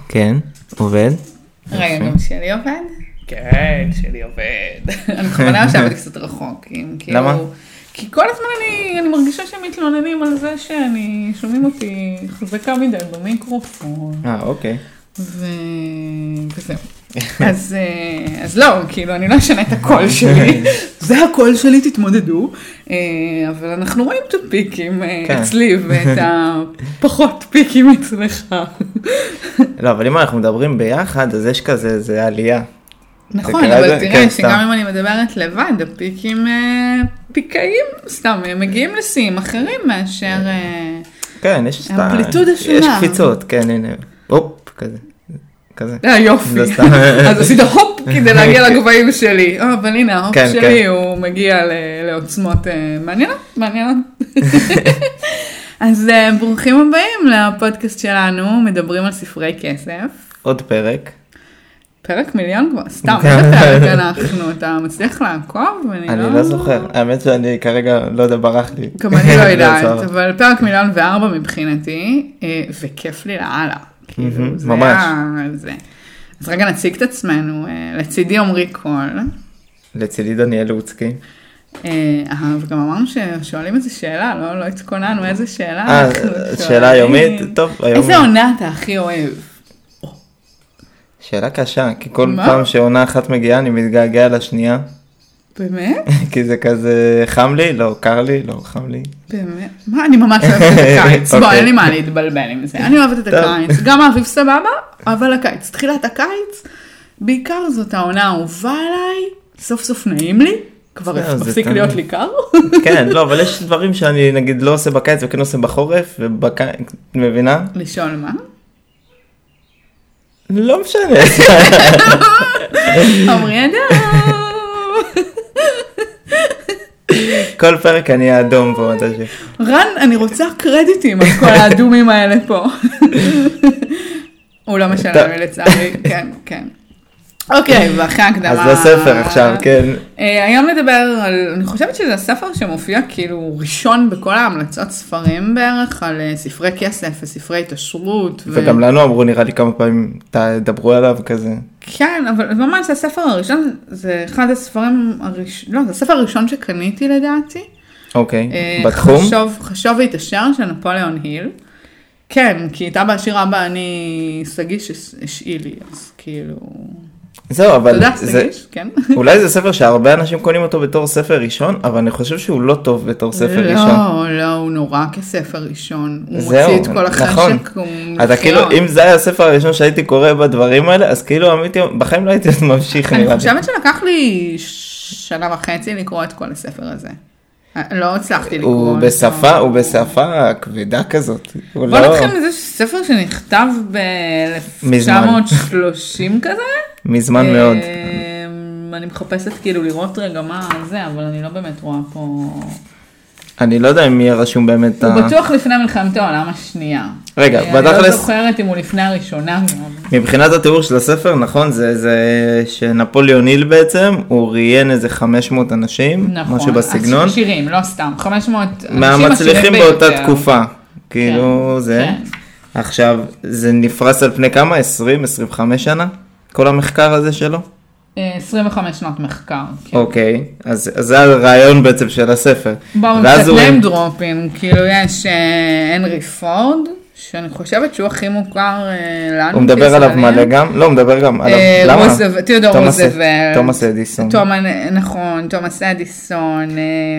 כן, עובד. רגע, גם שלי עובד? כן, שלי עובד. אני בכוונה יושבת קצת רחוק. למה? כי כל הזמן אני מרגישה שהם מתלוננים על זה שאני, שומעים אותי חזקה מדי במיקרופון. אוקיי. וזהו. אז לא, כאילו, אני לא אשנה את הקול שלי. זה הקול שלי, תתמודדו. אבל אנחנו רואים את הפיקים אצלי, ואת הפחות פיקים אצלך. לא, אבל אם אנחנו מדברים ביחד, אז יש כזה, זה עלייה. נכון, אבל תראה שגם אם אני מדברת לבד, הפיקים פיקאים, סתם, הם מגיעים לשיאים אחרים מאשר כן, יש אמפליטודה שונה. יש קפיצות, כן, הנה, הופ, כזה. יופי, אז עשית הופ כדי להגיע לגבהים שלי, אבל הנה, ההופ שלי הוא מגיע לעוצמות מעניינות. אז ברוכים הבאים לפודקאסט שלנו, מדברים על ספרי כסף. עוד פרק. פרק מיליון כבר, סתם, איזה פרק אנחנו, אתה מצליח לעקוב? אני לא זוכר, האמת שאני כרגע, לא יודע, ברח לי. גם אני לא יודעת, אבל פרק 1,004,000 מבחינתי, וכיף לי לאללה. ממש. אז רגע נציג את עצמנו, לצידי עומרי קול. לצידי דניאל לוצקי. וגם אמרנו ששואלים איזה שאלה, לא התכוננו איזה שאלה. שאלה יומית, טוב. איזה עונה אתה הכי אוהב? שאלה קשה, כי כל פעם שעונה אחת מגיעה אני מתגעגע לשנייה. באמת? כי זה כזה חם לי, לא קר לי, לא חם לי. באמת? מה, אני ממש אוהבת את הקיץ. בוא, אין לי מה להתבלבל עם זה. אני אוהבת את הקיץ. גם האביב סבבה, אבל הקיץ. תחילת הקיץ, בעיקר זאת העונה האהובה עליי, סוף סוף נעים לי, כבר מפסיק להיות לי קר. כן, לא, אבל יש דברים שאני נגיד לא עושה בקיץ וכן עושה בחורף, ובקיץ, מבינה? לשאול מה? לא משנה. עמרי אדם. כל פרק אני האדום פה. רן, אני רוצה קרדיטים על כל האדומים האלה פה. הוא לא משלם לי לצערי, כן, כן. אוקיי, ואחרי הקדמה... אז לספר עכשיו, כן. היום נדבר על, אני חושבת שזה הספר שמופיע כאילו ראשון בכל ההמלצות ספרים בערך, על ספרי כסף וספרי התעשרות. וגם לנו אמרו נראה לי כמה פעמים, תדברו עליו כזה. כן, אבל ממש הספר הראשון, זה אחד הספרים לא, זה הספר הראשון שקניתי לדעתי. אוקיי, בתחום? חשוב והתעשר של נפוליאון היל. כן, כי איתה בעשיר אבא אני סגיש השאי לי, אז כאילו... זהו, אבל תודה, סגיש, כן. אולי זה ספר שהרבה אנשים קונים אותו בתור ספר ראשון, אבל אני חושב שהוא לא טוב בתור ספר ראשון. לא, הוא נורא כספר ראשון. הוא מוציא את כל החשק. אתה כאילו, אם זה היה הספר הראשון שהייתי קורא בדברים האלה, אז כאילו בחיים לא הייתי ממשיך. אני חושבת שלקח לי 1.5 שנה לקרוא את כל הספר הזה. לא הצלחתי לקרוא. הוא בשפה כבדה כזאת. בוא נתחיל מזה ספר שנכתב ב-1930 כזה. מזמן מאוד. אני מחפשת כאילו לראות רגע מה זה, אבל אני לא באמת רואה פה... אני לא יודע אם יהיה רשום באמת... הוא בטוח לפני מלחמת העולם השנייה. רגע, אני לא זוכרת אם הוא לפני הראשונה. מבחינת התיאור של הספר, נכון, זה שנפוליאון היל בעצם, הוא ראיין איזה 500 אנשים, משהו בסגנון. נכון, עשירים, לא סתם, 500 אנשים מהמצליחים באותה תקופה, כאילו זה. עכשיו, זה נפרס על פני כמה? 20-25 שנה? כל המחקר הזה שלו? 25 שנות מחקר. אוקיי, אז זה הרעיון בעצם של הספר. בואו נתת ניים דרופים, כאילו יש הנרי פורד, שאני חושבת שהוא הכי מוכר לנו. הוא מדבר עליו מלא גם? לא, הוא מדבר גם עליו. למה? תיאודור רוזוולט. תומאס אדיסון. נכון, תומאס אדיסון.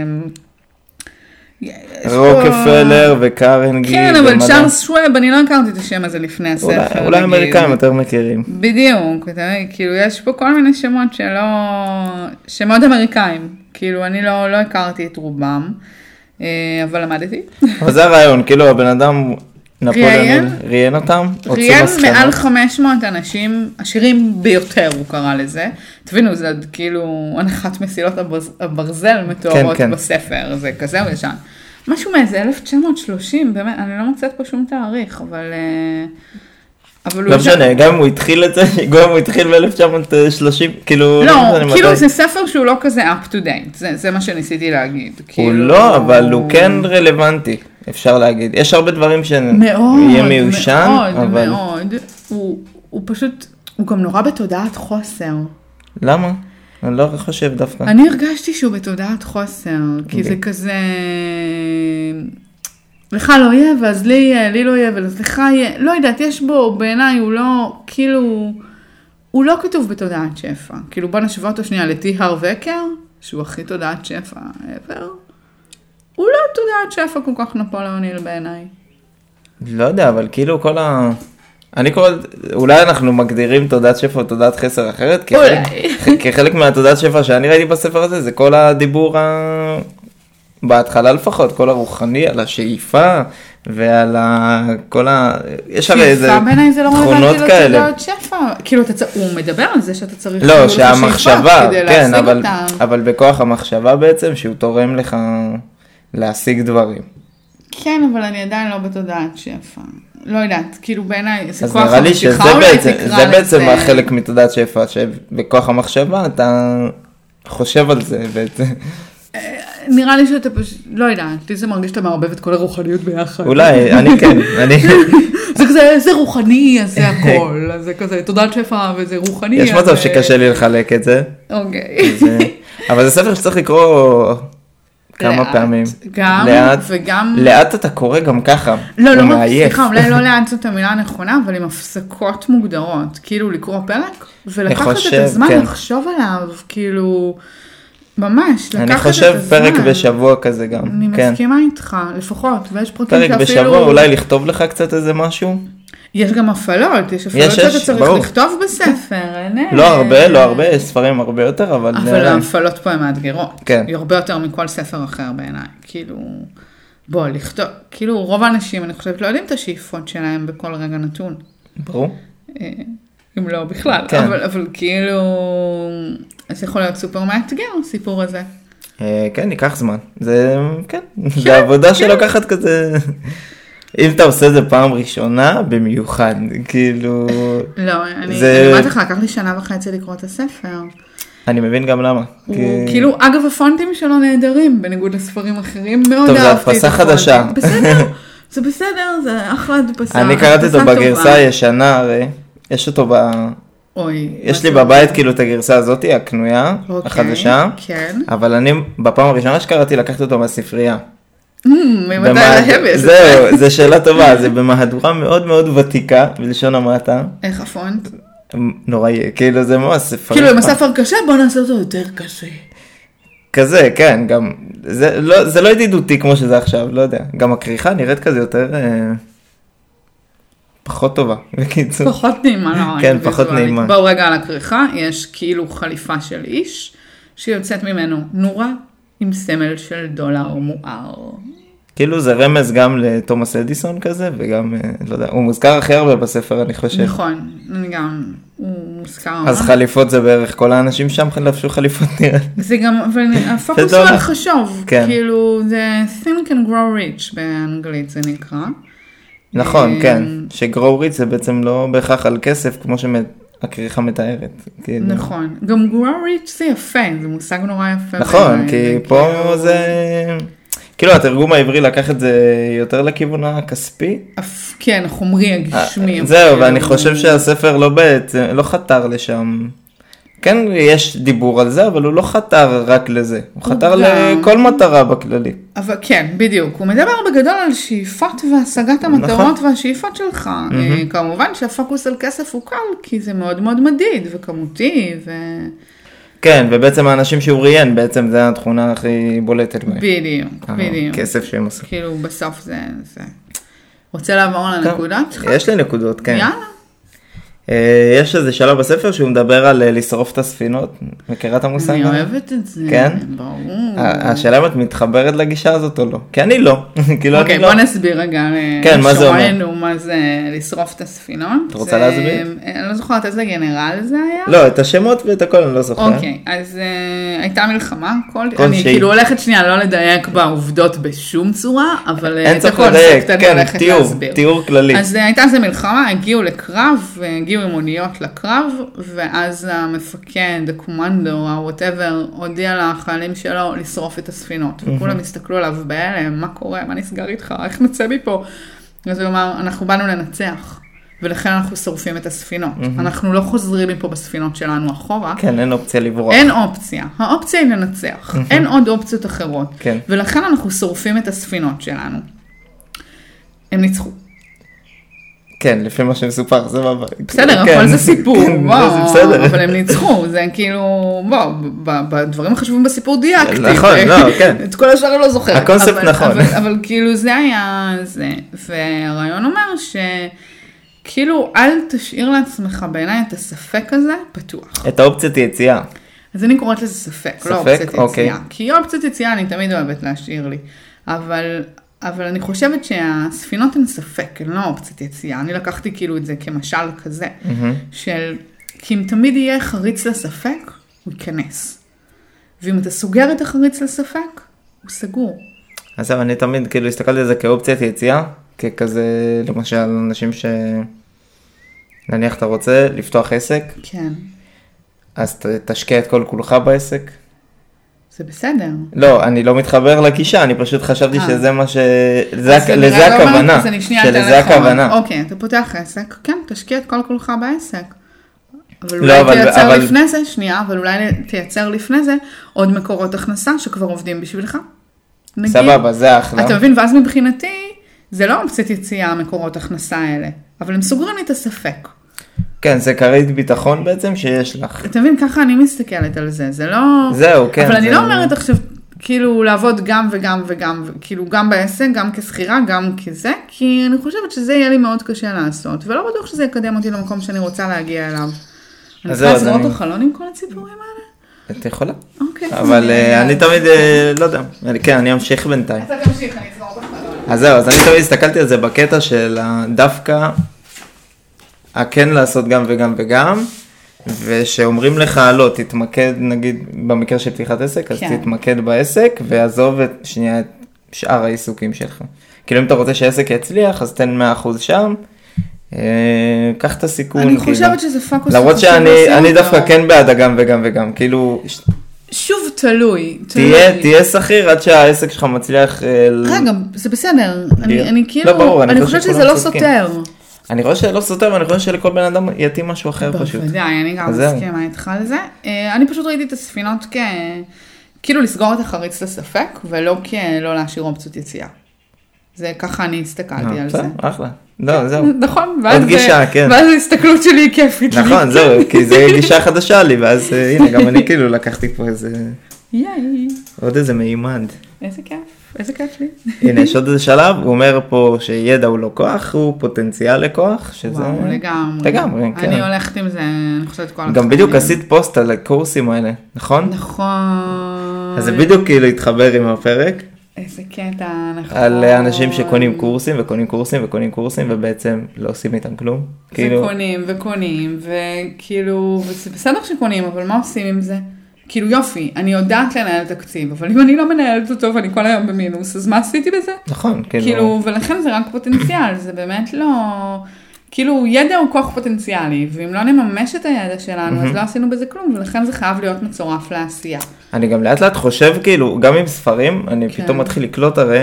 רוקפלר וקרנגי. כן, אבל צ'ארלס שווב, אני לא הכרתי את השם הזה לפני הספר. אולי אמריקאים יותר מכירים. בדיוק, כאילו יש פה כל מיני שמות שמות אמריקאים. כאילו אני לא הכרתי את רובם, אבל למדתי. אבל זה הרעיון, כאילו הבן אדם נפוליאון ראיין אותם? ראיין מעל 500 אנשים, עשירים ביותר הוא קרא לזה. תבינו, זה כאילו הנחת מסילות הברזל מתוארות בספר, זה כזה הוא ישן. משהו מאיזה 1930, באמת, אני לא מוצאת פה שום תאריך, אבל לא משנה, גם הוא התחיל את זה, גם הוא התחיל ב-1930, כאילו... לא, כאילו זה ספר שהוא לא כזה up to date, זה מה שניסיתי להגיד. הוא לא, אבל הוא כן רלוונטי, אפשר להגיד. יש הרבה דברים שיהיה מיושן, מאוד, מאוד. הוא פשוט, הוא גם נורא בתודעת חוסר. למה? אני לא חושב דווקא. אני הרגשתי שהוא בתודעת חוסר, כי זה כזה, לך לא יהיה, ואז לי לא יהיה, ואז לך יהיה, לא יודעת, יש בו, בעיניי הוא לא, כאילו, הוא לא כתוב בתודעת שפע. כאילו בוא נשווה אותו שנייה לטי הרווקר, שהוא הכי תודעת שפע ever. הוא לא תודעת שפע כל כך נפוליאוני בעיניי. לא יודע, אבל כאילו כל אני קורא, אולי אנחנו מגדירים תודעת שפע או תודעת חסר אחרת, כי חלק מהתודעת שפע שאני ראיתי בספר הזה, זה כל הדיבור בהתחלה לפחות, כל הרוחני, על השאיפה, ועל כל יש הרי איזה תכונות כאלה. כאילו הוא מדבר על זה שאתה צריך לא, שהמחשבה, כן, אבל בכוח המחשבה בעצם, שהוא תורם לך להשיג דברים. כן, אבל אני עדיין לא בתודעת שפע. לא יודעת, כאילו בעיניי, אז נראה לי שזה בעצם החלק מתודעת שפע, שבכוח המחשבה אתה חושב על זה בעצם. נראה לי שאתה פשוט, לא יודעת, לי זה מרגיש שאתה מערבב את כל הרוחניות ביחד. אולי, אני כן, זה כזה, זה רוחני, אז זה הכל, אז זה כזה, תודעת שפע וזה רוחני. יש מצב שקשה לי לחלק את זה. אוקיי. אבל זה ספר שצריך לקרוא כמה פעמים. גם, וגם... לאט אתה קורא גם ככה. לא, סליחה, אולי לא לאט זאת המילה הנכונה, אבל עם הפסקות מוגדרות. כאילו לקרוא פרק, ולקחת את הזמן לחשוב עליו, כאילו... ממש, לקחת את הזמן. אני חושב פרק בשבוע כזה גם. אני מסכימה איתך, לפחות, ויש פרקים שאפילו... פרק בשבוע, אולי לכתוב לך קצת איזה משהו? יש גם הפעלות, יש הפעלות שאתה צריך לכתוב בספר. לא הרבה, יש ספרים הרבה יותר, אבל ההפעלות פה הן מאתגרות. כן. היא הרבה יותר מכל ספר אחר בעיניי. כאילו, בוא, לכתוב, כאילו רוב האנשים, אני חושבת, לא יודעים את השאיפות שלהם בכל רגע נתון. ברור. אם לא בכלל, אבל כאילו, אז יכול להיות סופר מאתגר, הסיפור הזה. כן, ייקח זמן. זה, כן, זה עבודה שלוקחת כזה... אם אתה עושה את זה פעם ראשונה, במיוחד, כאילו... לא, אני אומרת לך, לקח לי 1.5 שנה לקרוא את הספר. אני מבין גם למה. כאילו, אגב, הפונטים שלו נהדרים, בניגוד לספרים אחרים, מאוד אהבתי את הפונטים. טוב, זה הדפסה חדשה. בסדר, זה בסדר, זה אחלה הדפסה. אני קראתי אותו בגרסה הישנה, הרי, יש אותו יש לי בבית כאילו את הגרסה הזאת, הקנויה, החדשה, אבל אני בפעם הראשונה שקראתי, לקחתי אותו מהספרייה. ממתי להבס? זהו, זו שאלה טובה, זה במהדורה מאוד מאוד ותיקה, בלשון המעטה. איך הפונט? נוראי, כאילו זה ממש ספר. כאילו אם הספר קשה, בוא נעשה אותו יותר קשה. כזה, כן, גם, זה לא ידידותי כמו שזה עכשיו, לא יודע. גם הכריכה נראית כזה יותר, פחות טובה, בקיצור. פחות נעימה, לא? כן, פחות נעימה. בואו רגע על הכריכה, יש כאילו חליפה של איש, שיוצאת ממנו נורה, עם סמל של דולר מואר. כאילו זה רמז גם לתומאס אדיסון כזה, וגם, לא יודע, הוא מוזכר הכי הרבה בספר, אני חושב. נכון, אני גם, הוא מוזכר. אז חליפות זה בערך, כל האנשים שם לבשו חליפות נראה. זה גם, אבל הפוקוס הוא על חשוב, כאילו זה think and grow rich באנגלית זה נקרא. נכון, כן, ש-grow rich זה בעצם לא בהכרח על כסף, כמו הכריכה מתארת. נכון, גם grow rich זה יפה, זה מושג נורא יפה. נכון, כי פה זה... כאילו התרגום העברי לקח את זה יותר לכיוון הכספי. כן, החומרי, הגשמי. זהו, ואני חושב שהספר לא חתר לשם. כן, יש דיבור על זה, אבל הוא לא חתר רק לזה. הוא חתר לכל מטרה בכללי. אבל כן, בדיוק. הוא מדבר בגדול על שאיפות והשגת המטרות והשאיפות שלך. כמובן שהפוקוס על כסף הוא קל, כי זה מאוד מאוד מדיד וכמותי כן, ובעצם האנשים שהוא ראיין, בעצם זה התכונה הכי בולטת. בדיוק, בדיוק. כסף שהם עושים. כאילו בסוף זה... רוצה לעבור לנקודות שלך? יש לי נקודות, כן. יאללה. יש איזה שלב בספר שהוא מדבר על לשרוף את הספינות, מכירה את המושג? אני אוהבת את זה, כן? ברור. השאלה אם את מתחברת לגישה הזאת או לא? כי אני לא. אוקיי, בוא נסביר רגע לשומענו מה זה לשרוף את הספינות. את רוצה להסביר? אני לא זוכרת איזה גנרל זה היה. לא, את השמות ואת הכל אני לא זוכר. אוקיי, אז הייתה מלחמה, אני כאילו הולכת שנייה לא לדייק בעובדות בשום צורה, אבל את הקונספט אני הולכת להסביר. תיאור כללי. אז הייתה איזה מלחמה, הגיעו לקרב, הגיעו עם אוניות לקרב, ואז המפקד, הקומנדו, ה-whatever, הודיע לחיילים שלו לשרוף את הספינות. וכולם הסתכלו עליו בהלם, מה קורה, מה נסגר איתך, איך נצא מפה? אז הוא אמר, אנחנו באנו לנצח. ולכן אנחנו שורפים את הספינות. אנחנו לא חוזרים מפה בספינות שלנו אחורה. כן, אין אופציה לברוח. אין אופציה. האופציה היא לנצח. אין עוד אופציות אחרות. כן. ולכן אנחנו שורפים את הספינות שלנו. הם ניצחו. כן, לפי מה שמסופר, זה בסדר, הכל זה סיפור, וואו, אבל הם ניצחו, זה כאילו, וואו, בדברים החשובים בסיפור דייקתי. נכון, לא, כן. את כל השאר אני לא זוכרת. הקונספט נכון. אבל כאילו זה היה זה, והרעיון אומר שכאילו אל תשאיר לעצמך בעיניי את הספק הזה פתוח. את האופציית יציאה. אז אני קוראת לזה ספק, לא אופציית יציאה. כי אופציית יציאה אני תמיד אוהבת להשאיר לי, אבל אני חושבת שהספינות הן ספק, הן לא אופציית יציאה. אני לקחתי כאילו את זה כמשל כזה, כי אם תמיד יהיה חריץ לספק, הוא ייכנס. ואם אתה סוגר את החריץ לספק, הוא סגור. אז אני תמיד כאילו הסתכלתי על זה כאופציית יציאה, ככזה, למשל, אנשים נניח אתה רוצה לפתוח עסק, כן. אז תשקיע את כל כולך בעסק. זה בסדר. לא, אני לא מתחבר לגישה, אני פשוט חשבתי שזה מה לזה הכוונה. שלזה הכוונה. אוקיי, אתה פותח עסק, כן, תשקיע את כל כולך בעסק. אבל אולי תייצר לפני זה, שנייה, אבל אולי תייצר לפני זה עוד מקורות הכנסה שכבר עובדים בשבילך. סבבה, זה אחלה. אתה מבין, ואז מבחינתי, זה לא אופציית יציאה המקורות הכנסה האלה, אבל הם סוגרים לי את הספק. כן, זה כרית ביטחון בעצם שיש לך. אתה מבין, ככה אני מסתכלת על זה, זה לא... זהו, כן. אבל אני לא אומרת עכשיו, כאילו, לעבוד גם וגם וגם, כאילו, גם בעסק, גם כסחירה, גם כזה, כי אני חושבת שזה יהיה לי מאוד קשה לעשות, ולא בטוח שזה יקדם אותי למקום שאני רוצה להגיע אליו. אני צריכה לסגור את החלון עם כל הציפורים האלה? את יכולה. אוקיי. אבל אני תמיד, לא יודע, כן, אני אמשיך בינתיים. אתה תמשיך, אני אסגור את החלון. אז זהו, אז אני תמיד הסתכלתי על זה בקטע של דווקא כן לעשות גם וגם וגם, ושאומרים לך, לא, תתמקד, נגיד, במקרה של פתיחת עסק, אז תתמקד בעסק, ועזוב את שנייה את שאר העיסוקים שלך. כאילו אם אתה רוצה שהעסק יצליח, אז תן 100% שם, קח את הסיכון. אני חושבת שזה פוקוס. למרות שאני דווקא כן בעד גם וגם וגם, כאילו... שוב תלוי. תהיה שכיר עד שהעסק שלך מצליח... רגע, זה בסדר. אני כאילו, אני חושבת שזה לא סותר. אני חושב שלא סותר, ואני חושב שלכל בן אדם יתאים משהו אחר פשוט. בוודאי, אני גם מסכימה איתך על זה. אני פשוט ראיתי את הספינות כאילו לסגור את החריץ לספק, ולא לא להשאיר אופציות יציאה. זה ככה אני הסתכלתי על זה. אחלה. לא, זהו. נכון. עוד גישה, כן. ואז ההסתכלות שלי היא כיפית לי. נכון, זהו, כי זה גישה חדשה לי, ואז הנה, גם אני כאילו לקחתי פה איזה... עוד איזה מימד. איזה כיף. איזה כיף לי. הנה, יש עוד איזה שלב, הוא אומר פה שידע הוא לא כוח, הוא פוטנציאל לכוח, שזה... וואו, לגמרי. כן. אני הולכת עם זה, אני חושבת כל... גם בדיוק עשית פוסט על הקורסים האלה, נכון? נכון. אז זה בדיוק כאילו התחבר עם הפרק. איזה קטע, נכון. על אנשים שקונים קורסים וקונים קורסים וקונים קורסים, ובעצם לא עושים איתם כלום. וקונים וקונים, וכאילו, וזה בסדר שקונים, אבל מה עושים עם זה? כאילו יופי, אני יודעת לנהל תקציב, אבל אם אני לא מנהלת אותו ואני כל היום במינוס, אז מה עשיתי בזה? נכון, כאילו, ולכן זה רק פוטנציאל, זה באמת לא... כאילו, ידע הוא כוח פוטנציאלי, ואם לא נממש את הידע שלנו, אז לא עשינו בזה כלום, ולכן זה חייב להיות מצורף לעשייה. אני גם לאט לאט חושב, כאילו, גם עם ספרים, אני פתאום מתחיל לקלוט הרי,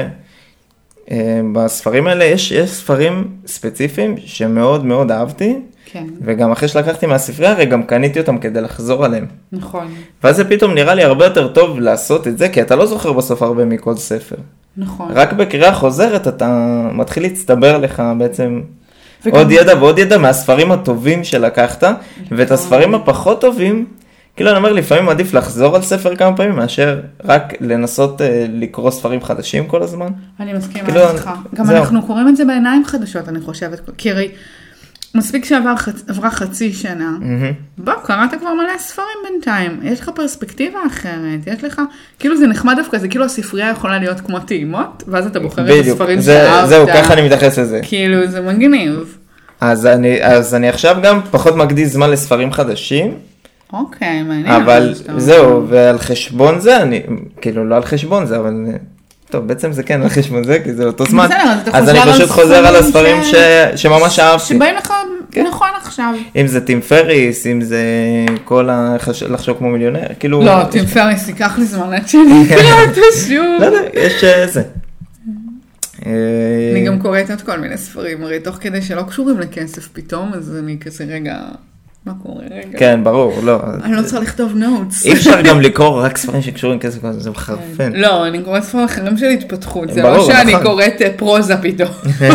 בספרים האלה יש ספרים ספציפיים שמאוד מאוד אהבתי, וגם אחרי שלקחתי מהספרייה, הרי גם קניתי אותם כדי לחזור עליהם. נכון. ואז זה פתאום נראה לי הרבה יותר טוב לעשות את זה, כי אתה לא זוכר בסוף הרבה מכל ספר. נכון. רק בקריאה חוזרת אתה מתחיל להצטבר לך בעצם עוד ידע ועוד ידע מהספרים הטובים שלקחת, ואת הספרים הפחות טובים, כאילו אני אומר, לפעמים עדיף לחזור על ספר כמה פעמים, מאשר רק לנסות לקרוא ספרים חדשים כל הזמן. אני מסכימה איתך. גם אנחנו קוראים את זה בעיניים חדשות, אני חושבת, כי הרי מספיק שעברה חצי שנה, בוא, קראת כבר מלא ספרים בינתיים, יש לך פרספקטיבה אחרת, יש לך, כאילו זה נחמד דווקא, זה כאילו הספרייה יכולה להיות כמו טעימות, ואז אתה בוחר את הספרים שאהבת. זהו, ככה אני מתייחס לזה. כאילו זה מגניב. אז אני עכשיו גם פחות מקדיש זמן לספרים חדשים. אוקיי, מעניין. אבל זהו, ועל חשבון זה, כאילו לא על חשבון זה, אבל... טוב, בעצם זה כן על חשבון זה, כי זה אותו זמן. אז אני פשוט חוזר על הספרים שממש אהבתי. שבאים לך נכון עכשיו. אם זה טים פריס, אם זה כל לחשוב כמו מיליונר, כאילו... לא, טים פריס, ייקח לי זמן עד שאני אקרא אותו שוב. לא יודע, יש זה. אני גם קוראת עוד כל מיני ספרים, הרי תוך כדי שלא קשורים לכסף פתאום, אז אני כזה רגע, מה קורה רגע? כן, ברור, לא. אני לא צריך לכתוב נוטס. אי אפשר גם לקרוא רק ספרים שקשורים לכסף, זה מחרפן. לא, אני קוראת ספרים אחרים של התפתחות, זה לא שאני קוראת פרוזה פתאום.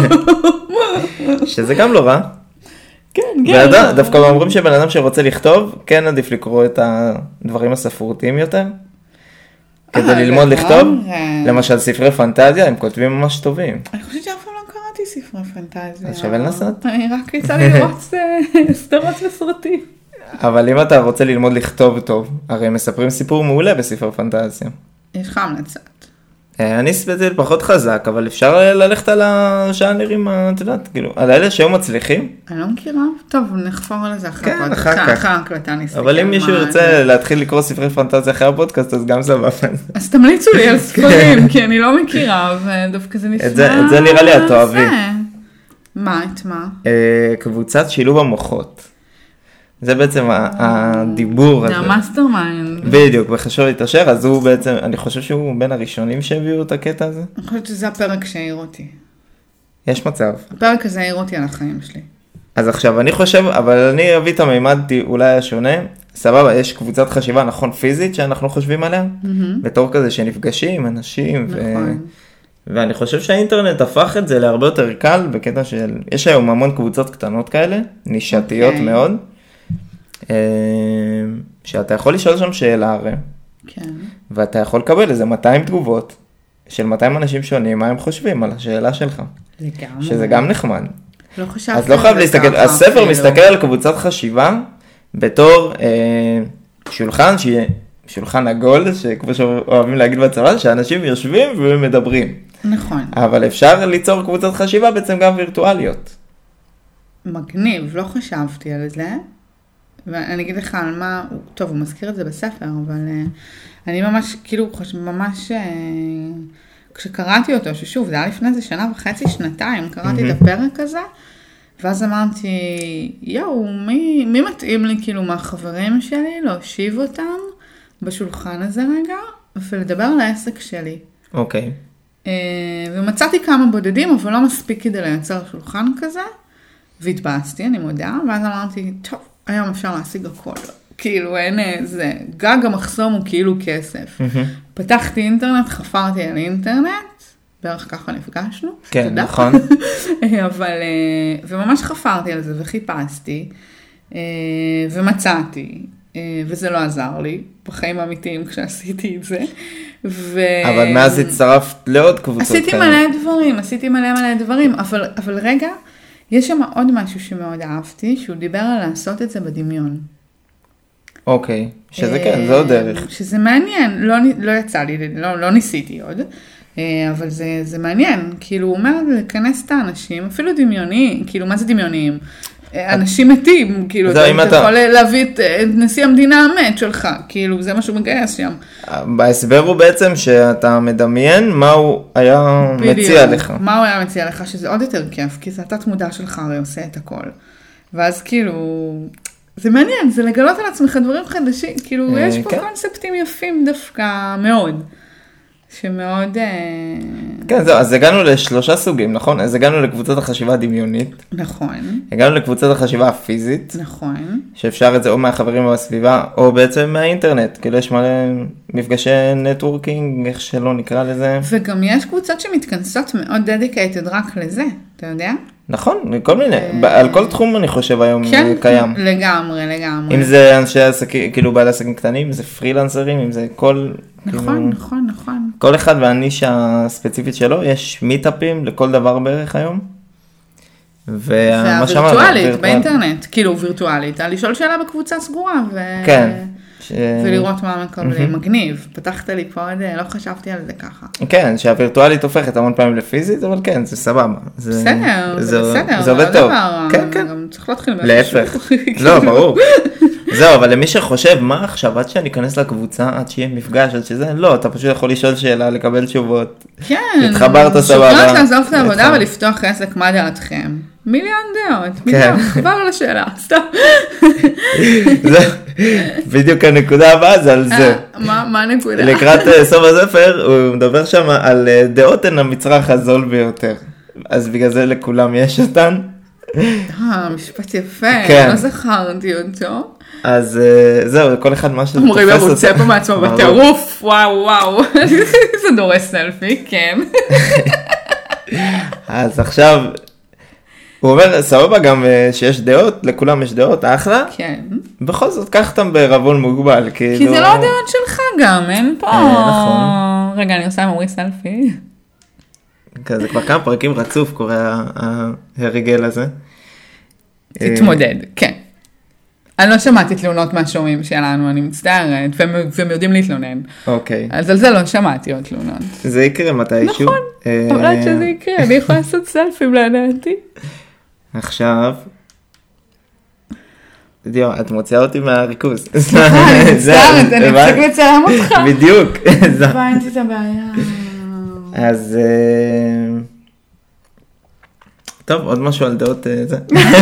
שזה גם לא רע. כן, כן. דווקא אומרים שבן אדם שרוצה לכתוב, כן עדיף לקרוא את הדברים הספרותיים יותר. כדי ללמוד לכתוב, למשל ספרי פנטזיה, הם כותבים ממש טובים. אני חושבת שאף פעם לא קראתי ספרי פנטזיה. אז שווה לנסות. אני רק יצא לי לראות סדרות וסרטים. אבל אם אתה רוצה ללמוד לכתוב טוב, הרי הם מספרים סיפור מעולה בספר פנטזיה. יש לך המלצות. אני ספציפית פחות חזק, אבל אפשר ללכת על הז'אנרים, את יודעת, כאילו, על אלה שהיו מצליחים. אני לא מכירה, טוב, נחפור על זה אחר כן, אחר כך. ההקלטה נסתכל. אבל אם מישהו ירצה להתחיל לקרוא ספרי פנטזיה אחרי הפודקאסט, אז גם סבבה. אז תמליצו לי על ספרים, כי אני לא מכירה, ודווקא זה נשמע... את זה נראה לי את תאהבי. מה, את מה? קבוצת שילוב המוחות. זה בעצם הדיבור הזה. זה המאסטר מיינד. בדיוק, וחשוב להתעשר, אז הוא בעצם, אני חושב שהוא בין הראשונים שהביאו את הקטע הזה. אני חושבת שזה הפרק שהעיר אותי. יש מצב. הפרק הזה העיר אותי על החיים שלי. אז עכשיו, אני חושב, אבל אני אביא את המימד אולי השונה. סבבה, יש קבוצת חשיבה, נכון, פיזית, שאנחנו חושבים עליה, בתור כזה שנפגשים, אנשים, ואני חושב שהאינטרנט הפך את זה להרבה יותר קל, בקטע של, יש היום המון קבוצות קטנות כאלה, נישתיות מאוד, שאתה יכול לשאול שם שאלה הרי, ואתה יכול לקבל איזה 200 תגובות, של 200 אנשים שונים, מה הם חושבים על השאלה שלך. לגמרי. שזה גם נחמד. לא חשבתי. אז לא חייב להסתכל, הספר מסתכל על קבוצת חשיבה, בתור שולחן, שיהיה שולחן עגול, שכמו שאוהבים להגיד בצבא, שאנשים יושבים ומדברים. נכון. אבל אפשר ליצור קבוצת חשיבה בעצם גם וירטואליות. מגניב, לא חשבתי על זה. ואני אגיד לך על מה, טוב, הוא מזכיר את זה בספר, אבל אני ממש, כאילו, ממש, כשקראתי אותו, ששוב, זה היה לפני איזה שנה וחצי, שנתיים, קראתי את הפרק הזה, ואז אמרתי, יואו, מי מתאים לי, כאילו, מהחברים שלי, להושיב אותם בשולחן הזה רגע, ולדבר על העסק שלי. אוקיי. ומצאתי כמה בודדים, אבל לא מספיק כדי לייצר שולחן כזה, והתבאסתי, אני מודה, ואז אמרתי, טוב, היום אפשר להשיג הכל. כאילו אין איזה, גג המחסום הוא כאילו כסף. פתחתי אינטרנט, חפרתי על אינטרנט, בערך ככה נפגשנו. כן, נכון. אבל, וממש חפרתי על זה וחיפשתי, ומצאתי, וזה לא עזר לי, בחיים האמיתיים כשעשיתי את זה. אבל מאז הצטרפת לעוד קבוצות. עשיתי מלא דברים, אבל רגע, יש שם עוד משהו שמאוד אהבתי, שהוא דיבר על לעשות את זה בדמיון. אוקיי, שזה כן, זה עוד דרך. שזה מעניין, לא יצא לי, לא ניסיתי עוד, אבל זה מעניין, כאילו הוא אומר לכנס את האנשים, אפילו דמיוני, כאילו מה זה דמיוניים? אנשים מתים, כאילו אתה יכול להביא את נשיא המדינה המת שלך, כאילו זה משהו מגייס שם. בהסבר הוא בעצם שאתה מדמיין מה הוא היה מציע לך. מה הוא היה מציע לך, שזה עוד יותר כיף, כי זה התת מודע שלך הרי עושה את הכל. ואז כאילו, זה מעניין, זה לגלות על עצמך דברים חדשים, כאילו יש פה קונספטים יפים דווקא מאוד. שמאוד... כן, זהו, אז הגענו לשלושה סוגים, נכון? אז הגענו לקבוצת החשיבה הדמיונית. נכון. הגענו לקבוצת החשיבה הפיזית. נכון. שאפשר את זה או מהחברים או בסביבה, או בעצם מהאינטרנט. כאילו יש מלא מפגשי נטוורקינג, איך שלא נקרא לזה. וגם יש קבוצות שמתכנסות מאוד דדיקייטד רק לזה, אתה יודע? נכון, כל מיני, על כל תחום אני חושב היום קיים. כן, לגמרי. אם זה אנשי עסקים, כאילו בעלי עסקים קטנים, אם זה פרילנסרים, אם זה כל... נכון. כל אחד והנישה הספציפית שלו, יש מיטאפים לכל דבר בערך היום. והווירטואלית באינטרנט, כאילו וירטואלית, לשאול שאלה בקבוצה סגורה, ולראות מה מקבלים, מגניב. פתחת לי פה עוד, לא חשבתי על זה ככה. כן, שהווירטואלית הופכת המון פעמים לפיזית, אבל כן, זה סבבה. בסדר, זה עובד טוב. כן. גם צריך להתחיל להפך. לא, ברור. זהו, אבל למי שחושב, מה עכשיו, עד שאני אכנס לקבוצה, עד שיהיה מפגש, עד שזה, לא, אתה פשוט יכול לשאול שאלה, לקבל תשובות. כן. התחברת סבבה. שוקרת לעזוב את העבודה ולפתוח עסק, מה דעתכם? מיליון דעות, מיליון, חבל על השאלה, סתם. בדיוק הנקודה הבאה זה על זה. מה הנקודה? לקראת סוף הספר, הוא מדבר שם על דעות הן המצרך הזול ביותר. אז בגלל זה לכולם יש אותן. משפט יפה, לא זכרתי אותו. אז זהו, כל אחד מה שזה אומרים, הוא רוצה פה מעצמו בטירוף, וואו, זה דורס סלפי, כן. אז עכשיו, הוא אומר, סבבה גם שיש דעות, לכולם יש דעות, אחלה. כן. בכל זאת, קח אותם בערבון מוגבל, כי זה לא הדעות שלך גם, אין פה. נכון. רגע, אני עושה עם אורי סלפי. זה כבר כמה פרקים רצוף קורה ההרגל הזה. תתמודד, כן. אני לא שמעתי תלונות מהשומעים שלנו, אני מצטערת, והם יודעים להתלונן. אוקיי. אז על זה לא שמעתי עוד תלונות. זה יקרה מתישהו. נכון, אבל עד שזה יקרה, אני יכולה לעשות סלפים לדעתי. עכשיו, את מוציאה אותי מהריכוז. אני מצטערת, אני אפסק לצלם אותך. בדיוק. הבנתי את הבעיה. אז טוב, עוד משהו על דעות זה.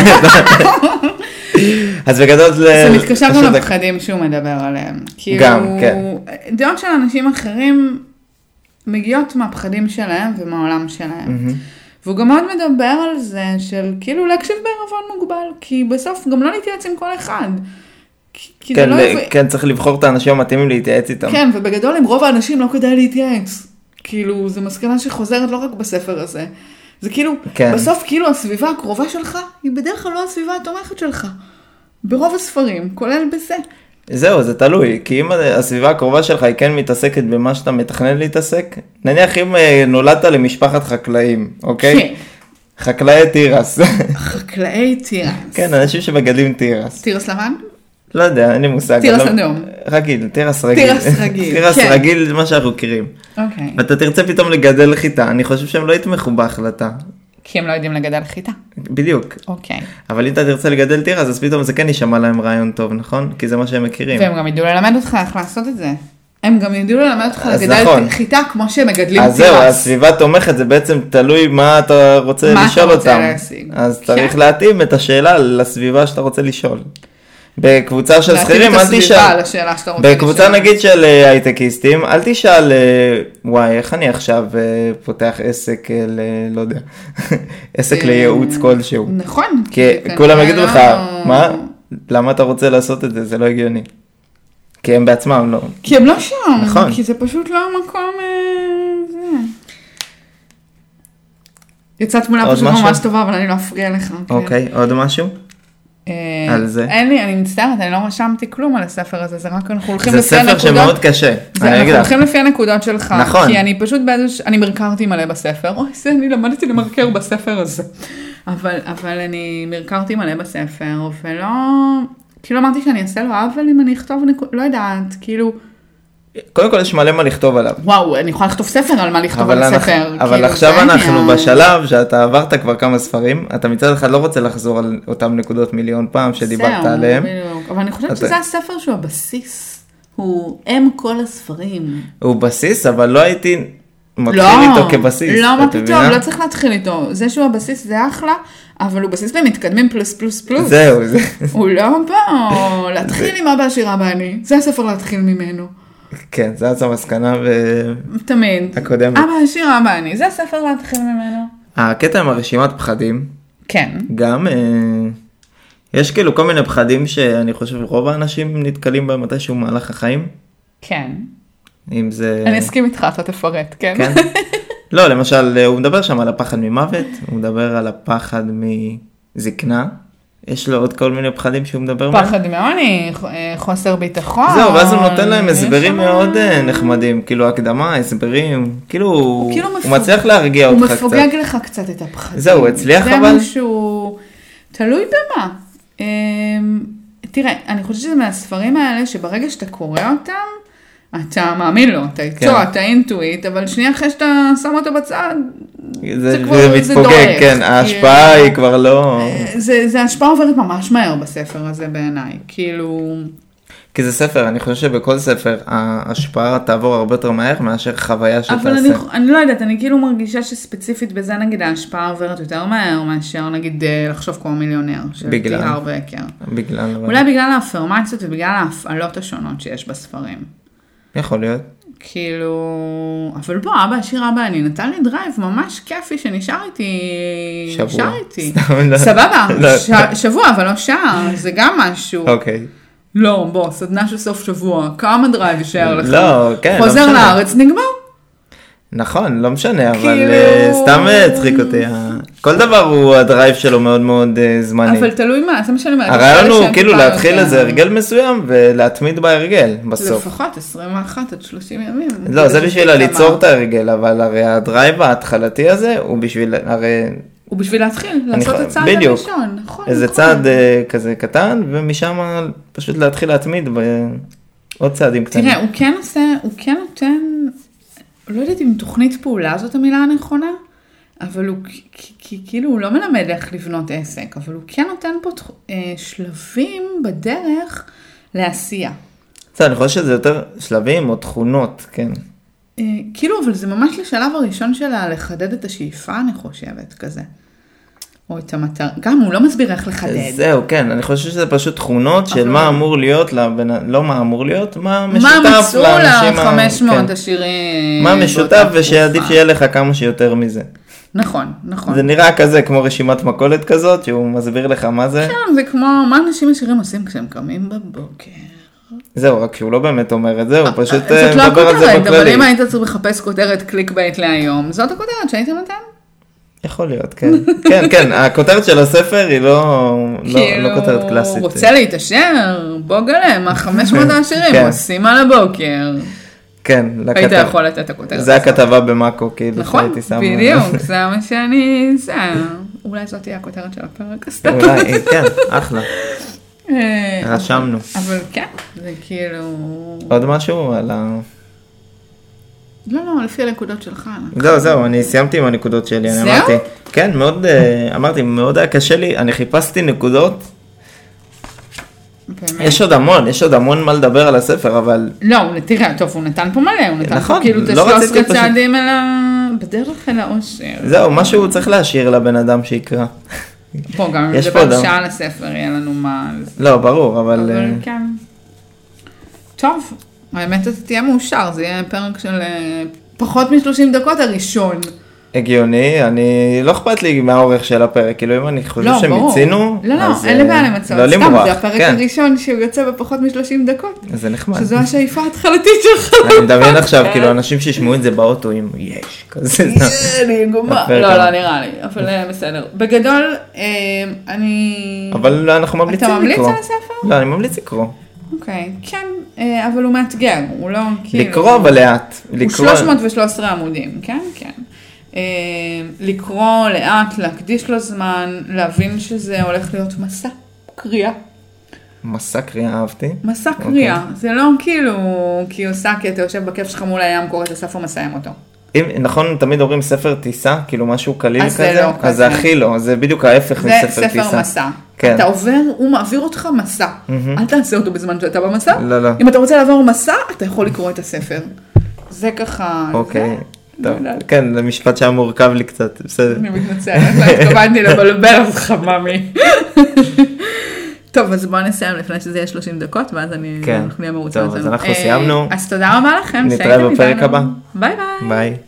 אז בגדול זה מתקשר גם לפחדים שהוא מדבר עליהם. גם, כן. דעות של אנשים אחרים מגיעות מהפחדים שלהם ומהעולם שלהם. והוא גם מאוד מדבר על זה של כאילו להקשיב בערבון מוגבל, כי בסוף גם לא להתייעץ עם כל אחד. כן, צריך לבחור את האנשים המתאימים להתייעץ איתם. כן, ובגדול עם רוב האנשים לא כדאי להתייעץ. כאילו, זו מסקנה שחוזרת לא רק בספר הזה. זה כאילו, בסוף כאילו הסביבה הקרובה שלך היא בדרך כלל לא הסביבה התומכת שלך. ברוב הספרים, כולל בזה. זהו, זה תלוי, כי אם הסביבה הקרובה שלך היא כן מתעסקת במה שאתה מתכנן להתעסק, נניח אם נולדת למשפחת חקלאים, אוקיי? כן. חקלאי תירס. חקלאי תירס. כן, אנשים שמגדלים תירס. תירס לבן? לא יודע, אין לי מושג. תירס אדום. רגיל, תירס רגיל. תירס רגיל, תירס רגיל זה מה שאנחנו מכירים. אוקיי. ואתה תרצה פתאום לגדל חיטה, אני חושב שהם לא יתמכו בהחלטה. כי הם לא יודעים לגדל חיטה. בדיוק. אוקיי. אבל אם אתה תרצה לגדל תירס, אז פתאום זה כן יישמע להם רעיון טוב, נכון? כי זה מה שהם מכירים. והם גם ידעו ללמד אותך איך לעשות את זה. הם גם ידעו ללמד אותך לגדל חיטה כמו שהם מגדלים תירס. אז זהו, הסביבה תומכת, זה בעצם תלוי מה אתה רוצה לשאול אותם. אז צריך להתאים את השאלה לסביבה שאתה רוצה לשאול. בקבוצה של שכירים, אל תשאל. בקבוצה נגיד של הייטקיסטים, אל תשאל, וואי, איך אני עכשיו פותח עסק, לא יודע, עסק לייעוץ כלשהו. נכון. כי כולם יגידו לך, מה? למה אתה רוצה לעשות את זה? זה לא הגיוני. כי הם בעצמם לא. כי הם לא שם. נכון. כי זה פשוט לא המקום, יצאה תמונה פשוט ממש טובה, אבל אני לא אפריע לך. אוקיי, עוד משהו? על זה. אין לי, אני מצטערת, אני לא רשמתי כלום על הספר הזה, זה רק אנחנו הולכים לפי הנקודות. זה ספר שמאוד קשה. אנחנו הולכים לפי הנקודות שלך. נכון. כי אני פשוט אני מרקרתי מלא בספר, אוי, אני למדתי למרקר בספר הזה. אבל אני מרקרתי מלא בספר, ולא, כאילו אמרתי שאני אעשה לו עוול אם אני אכתוב, לא יודעת, כאילו, קודם כל יש מלא מה לכתוב עליו. וואו, אני יכולה לכתוב ספר על מה לכתוב על ספר. אבל עכשיו אנחנו בשלב שאתה עברת כבר כמה ספרים, אתה מצד אחד לא רוצה לחזור על אותם נקודות מיליון פעם שדיברת עליהם. אבל אני חושבת שזה הספר שהוא הבסיס, הוא כל הספרים. הוא בסיס, אבל לא הייתי מתחיל איתו כבסיס. לא, מה פתאום, לא צריך להתחיל איתו. זה שהוא הבסיס זה אחלה, אבל הוא בסיס למתקדמים פלוס פלוס פלוס. זהו. הוא לא בא, להתחיל עם אבא עשיר אבא אני, זה הספר להתחיל ממנו. כן, זה אז המסקנה תמיד. הקודמת. אבא עשיר אבא אני, זה הספר להתחיל ממנו. הקטע עם הרשימת פחדים. כן. גם יש כאילו כל מיני פחדים שאני חושב רוב האנשים נתקלים בהם מתישהו מהלך החיים. כן. אם זה... אני אסכים איתך, אתה תפרט, כן? כן. לא, למשל, הוא מדבר שם על הפחד ממוות, הוא מדבר על הפחד מזקנה. יש לו עוד כל מיני פחדים שהוא מדבר מהם. פחד מעוני, חוסר ביטחון. זהו, ואז הוא נותן להם הסברים מאוד נחמדים, כאילו הקדמה, הסברים, כאילו הוא מצליח להרגיע אותך קצת. הוא מפוגג לך קצת את הפחדים. זהו, הצליח אבל... זה משהו תלוי במה. תראה, אני חושבת שזה מהספרים האלה שברגע שאתה קורא אותם, אתה מאמין לו, אתה איתו, אתה אינטואיט, אבל שנייה אחרי שאתה שם אותו בצד, זה מתפוגג, כן, ההשפעה היא כבר לא... זה ההשפעה עוברת ממש מהר בספר הזה בעיניי, כאילו... כי זה ספר, אני חושב שבכל ספר ההשפעה תעבור הרבה יותר מהר מאשר חוויה שתעשה. אבל אני לא יודעת, אני כאילו מרגישה שספציפית בזה נגיד ההשפעה עוברת יותר מהר מאשר נגיד לחשוב כמו מיליונר, שתהיה הרבה יקר. אולי בגלל האפרמציות ובגלל ההפעלות השונות שיש בספרים. יכול להיות. כאילו, אבל בוא, אבא עשיר אבא, אני נתן לי דרייב ממש כיפי שנשאר איתי. שבוע. סבבה, שבוע, אבל לא שעה, זה גם משהו. אוקיי. לא, בוא, סדנה של סוף שבוע, כמה דרייב יישאר לך? לא, כן, חוזר לארץ, נגמר. נכון, לא משנה, אבל סתם צחיק אותי. כל דבר הוא הדרייב שלו מאוד מאוד זמני. אבל תלוי מה, זה מה שאני אומרת. הרעיון הוא כאילו להתחיל איזה הרגל מסוים ולהתמיד בהרגל בסוף. לפחות 21 עד 30 ימים. לא, זה בשביל ליצור את ההרגל, אבל הרי הדרייב ההתחלתי הזה הוא בשביל, הוא בשביל להתחיל, לעשות את הצעד הראשון, נכון. איזה צעד כזה קטן, ומשם פשוט להתחיל להתמיד בעוד צעדים קטנים. תראה, הוא כן נותן, לא יודעת אם תוכנית פעולה זאת המילה הנכונה, אבל הוא, כאילו הוא לא מלמד איך לבנות עסק, אבל הוא כן נותן פה שלבים בדרך לעשייה. אני חושב שזה יותר שלבים או תכונות, כן. כאילו, אבל זה ממש לשלב הראשון שלה לחדד את השאיפה, אני חושבת, כזה. או את המטרה, גם הוא לא מסביר איך לחדד. זהו, כן, אני חושב שזה פשוט תכונות של מה אמור להיות, לא מה אמור להיות, מה משותף לאנשים. מה מצאו לה 500 עשירים. מה משותף ושעדיף שיהיה לך כמה שיותר מזה. נכון, נכון. זה נראה כזה כמו רשימת מכולת כזאת, שהוא מסביר לך מה זה. כן, זה כמו מה אנשים עשירים עושים כשהם קמים בבוקר. זהו, רק שהוא לא באמת אומר את זה, הוא פשוט מדבר על זה בכללי. אבל אם היית צריך לחפש כותרת קליק בייט להיום, זאת הכותרת שהיית נותן? יכול להיות, כן. כן, כן, הכותרת של הספר היא לא כותרת קלאסית. הוא רוצה להתעשר, בוא גלם, 500 העשירים עושים על הבוקר. כן, היית יכול לתת את הכותרת. זה הכתבה במאקו, כאילו שהייתי שם. נכון, בדיוק, זה מה שאני... אולי זאת תהיה הכותרת של הפרק. אולי, כן, אחלה. רשמנו. אבל כן, זה כאילו... עוד משהו על ה... לא, לפי הנקודות שלך. זהו, אני סיימתי עם הנקודות שלי. זהו? כן, מאוד, אמרתי, מאוד היה קשה לי, אני חיפשתי נקודות. יש עוד המון מה לדבר על הספר, אבל... לא, תראה, טוב, הוא נתן פה מלא, הוא נתן פה כאילו את 13 צעדים בדרך אל האושר. זהו, משהו צריך להשאיר לבן אדם שיקרא. פה גם אם נדבר שעה לספר, יהיה לנו מה... לא, ברור, אבל כן. טוב, האמת אתה תהיה מאושר, זה יהיה פרק של פחות מ-30 דקות הראשון. הגיוני, אני לא אכפת לי מהאורך של הפרק, כאילו אם אני חושב שמיצינו, לא, אין לי בעיה למצוא, סתם, זה הפרק הראשון שהוא יוצא בפחות מ-30 דקות. זה נחמד. שזו השאיפה ההתחלתית שלך. אני מדמיין עכשיו, כאילו אנשים שישמעו את זה באוטו, אם יש, כזה. אני גומה. לא, נראה לי, אבל בסדר. בגדול, אני... אבל אנחנו ממליצים לקרוא. אתה ממליץ על הספר? לא, אני ממליץ לקרוא. אוקיי, כן, אבל הוא מאתגר, הוא לא כאילו... לקרוא אבל לאט. הוא 313 עמודים, כן, כן. לקרוא לאט, להקדיש לו זמן, להבין שזה הולך להיות מסע קריאה. מסע קריאה, אהבתי. מסע קריאה, זה לא כאילו כי עושה, כי אתה יושב בכיף שלך מול הים, קורא את הספר ומסיים אותו. נכון, תמיד אומרים ספר טיסה, כאילו משהו קליל כזה, זה לא, אז זה הכי לא, זה בדיוק ההפך מספר טיסה. זה ספר מסע. אתה עובר, הוא מעביר אותך מסע. אל תעשה אותו בזמן שאתה במסע. לא. אם אתה רוצה לעבור מסע, אתה יכול לקרוא את הספר. זה ככה... אוקיי. טוב, כן, זה משפט שהיה מורכב לי קצת, בסדר. אני מתנצלת, לא התכוונתי לבלבל אותך, ממי. טוב, אז בואו נסיים לפני שזה יהיה 30 דקות, ואז אנחנו נהיה מרוצה. טוב, אז אנחנו סיימנו. אז תודה רבה לכם. נתראה בפרק הבא. ביי ביי. ביי.